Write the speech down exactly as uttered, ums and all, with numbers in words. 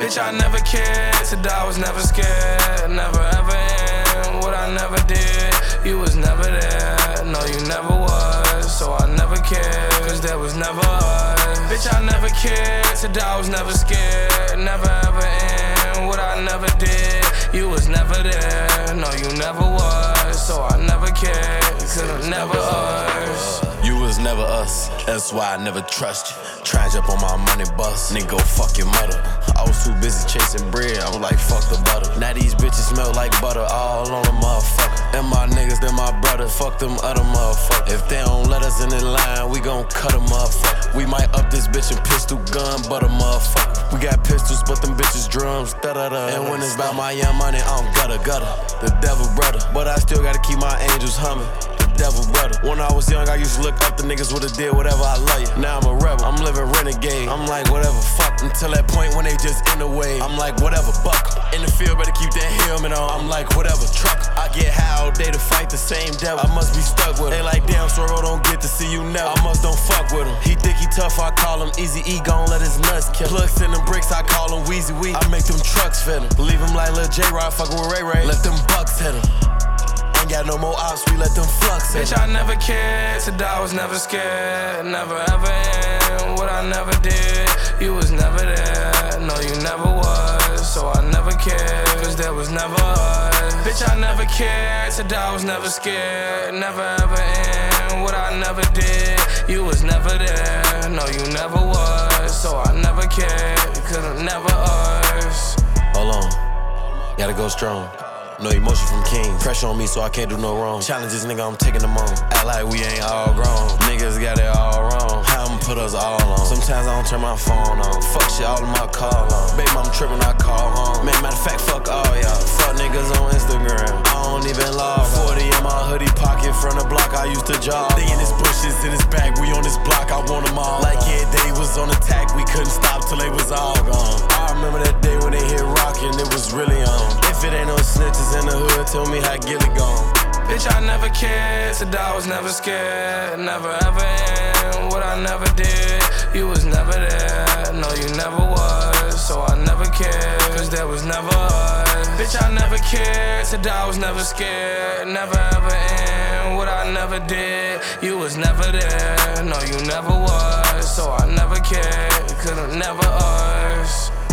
Bitch, I never cared, said I was never scared. Never ever in what I never did. You was never there, no you never was. So I never cared, cause there was never us. Bitch, I never cared, said I was never scared. Never ever in what I never did. You was never there, no you never was. So I never cared, cause it never us. You was never us, that's why I never trust you. Try jump on my money bus, nigga go fuck your mother. I was too busy chasing bread, I was like fuck the butter. Now these bitches smell like butter all on a motherfucker. And my niggas, they're my brothers, fuck them other motherfuckers. If they don't let us in the line, we gon' cut a motherfucker. We might up this bitch and pistol gun, but a motherfucker. We got pistols, but them bitches drums, da da da. And when it's about my young money, I'm gutter gutter. The devil brother, but I still gotta keep my angels humming. Devil brother. When I was young, I used to look up to niggas would've did whatever I love you. Now I'm a rebel, I'm living renegade. I'm like whatever, fuck. Until that point when they just in the way. I'm like whatever, buck. In the field, better keep that helmet on. I'm like whatever, truck. I get high all day to fight the same devil. I must be stuck with him. They like damn, Sorro don't get to see you never. I must don't fuck with him. He think he tough, I call him Easy E, gon' let his nuts kill. Plugs in them bricks, I call him Weezy Wee. I make them trucks fit him. Leave him like Lil J-Rod fucking with Ray Ray. Let them bucks hit him. Ain't got no more ops, we let them flux in. Bitch, I never cared, said I was never scared. Never ever in what I never did. You was never there, no you never was. So I never cared, cause there was never us. Bitch, I never cared, said I was never scared. Never ever in what I never did. You was never there, no you never was. So I never cared, cause it never us. Hold on, gotta go strong. No emotion from King. Pressure on me so I can't do no wrong. Challenges, nigga, I'm taking them on. Act like we ain't all grown. Niggas got it all wrong. How I'ma put us all on? Sometimes I don't turn my phone on. Fuck shit, all of my call on. Baby, I'm tripping, I call home. Man, matter of fact, fuck all y'all. Fuck niggas on Instagram. I don't even log. forty in my hoodie pocket from the block I used to jog. They in his bushes, in his bag, we on this block, I want them all. Like every day was on attack, we couldn't stop till they was all gone. I remember that day when they hit rockin', it was really on. If it ain't no snitches in the hood, tell me how Gilly gone. Bitch, I never cared, said I was never scared. Never ever in what I never did. You was never there, no you never was. So I never cared, cause there was never us. Bitch, I never cared, said I was never scared. Never ever in what I never did. You was never there, no you never was. So I never cared, cause it never us.